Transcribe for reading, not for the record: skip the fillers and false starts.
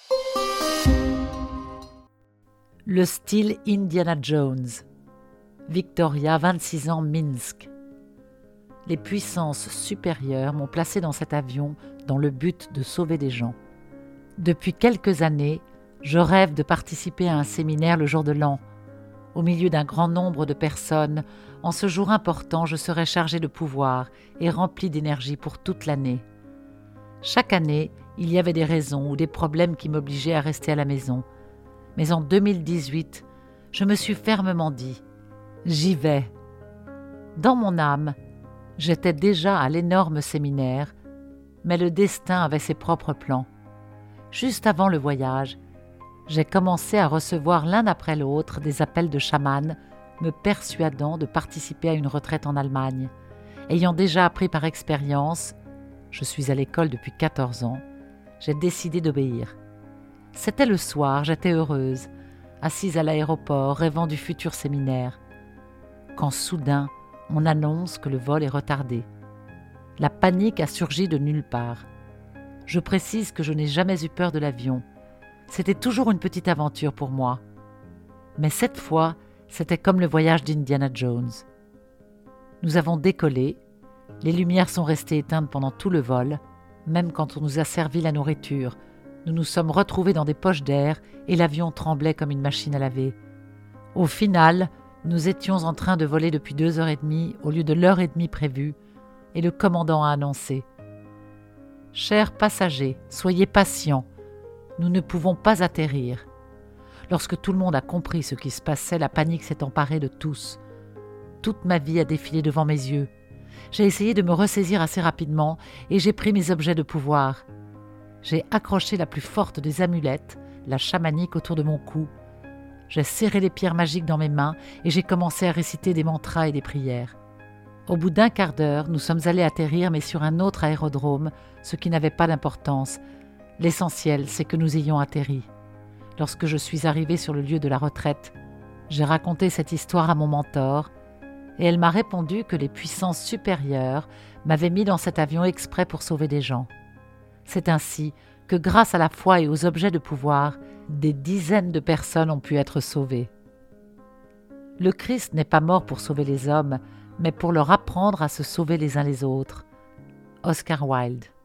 Le style Indiana Jones. Victoria, 26 ans, Minsk. Les puissances supérieures m'ont placé dans cet avion dans le but de sauver des gens. Depuis quelques années, je rêve de participer à un séminaire le jour de l'an. Au milieu d'un grand nombre de personnes, en ce jour important, je serai chargé de pouvoir et rempli d'énergie pour toute l'année. Chaque année, il y avait des raisons ou des problèmes qui m'obligeaient à rester à la maison. Mais en 2018, je me suis fermement dit « J'y vais ». Dans mon âme, j'étais déjà à l'énorme séminaire, mais le destin avait ses propres plans. Juste avant le voyage, j'ai commencé à recevoir l'un après l'autre des appels de chamans me persuadant de participer à une retraite en Allemagne. Ayant déjà appris par expérience, je suis à l'école depuis 14 ans, j'ai décidé d'obéir. C'était le soir, j'étais heureuse, assise à l'aéroport, rêvant du futur séminaire, quand soudain, on annonce que le vol est retardé. La panique a surgi de nulle part. Je précise que je n'ai jamais eu peur de l'avion. C'était toujours une petite aventure pour moi. Mais cette fois, c'était comme le voyage d'Indiana Jones. Nous avons décollé, les lumières sont restées éteintes pendant tout le vol, même quand on nous a servi la nourriture. Nous nous sommes retrouvés dans des poches d'air et l'avion tremblait comme une machine à laver. Au final, nous étions en train de voler depuis 2h30 au lieu de l'heure et demie prévue, et le commandant a annoncé « Chers passagers, soyez patients, nous ne pouvons pas atterrir. » Lorsque tout le monde a compris ce qui se passait, la panique s'est emparée de tous. Toute ma vie a défilé devant mes yeux. J'ai essayé de me ressaisir assez rapidement et j'ai pris mes objets de pouvoir. J'ai accroché la plus forte des amulettes, la chamanique, autour de mon cou. J'ai serré les pierres magiques dans mes mains et j'ai commencé à réciter des mantras et des prières. Au bout d'un quart d'heure, nous sommes allés atterrir, mais sur un autre aérodrome, ce qui n'avait pas d'importance. L'essentiel, c'est que nous ayons atterri. Lorsque je suis arrivée sur le lieu de la retraite, j'ai raconté cette histoire à mon mentor et elle m'a répondu que les puissances supérieures m'avaient mis dans cet avion exprès pour sauver des gens. C'est ainsi que grâce à la foi et aux objets de pouvoir, des dizaines de personnes ont pu être sauvées. Le Christ n'est pas mort pour sauver les hommes, mais pour leur apprendre à se sauver les uns les autres. Oscar Wilde.